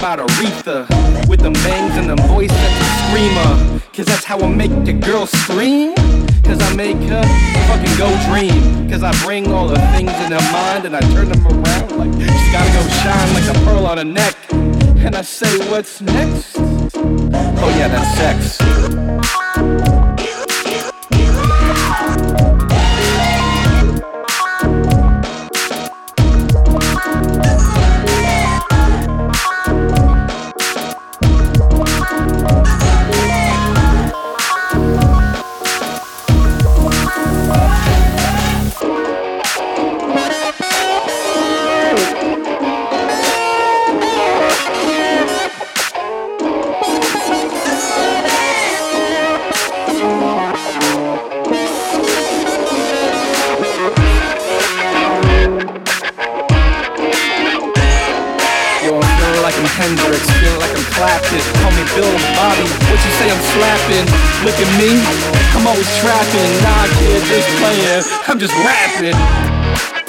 about Aretha, with them bangs and them voice that's a screamer. Cause that's how I make the girl scream. Cause I make her fucking go dream. Cause I bring all the things in her mind and I turn them around like she's gotta go shine like a pearl on her neck. And I say, what's next? Oh yeah, that's sex. Hendrix, feeling like I'm clapping. Call me Bill Bobby, what you say I'm slapping? Look at me, I'm always trapping. Nah kid, just playing, I'm just rapping.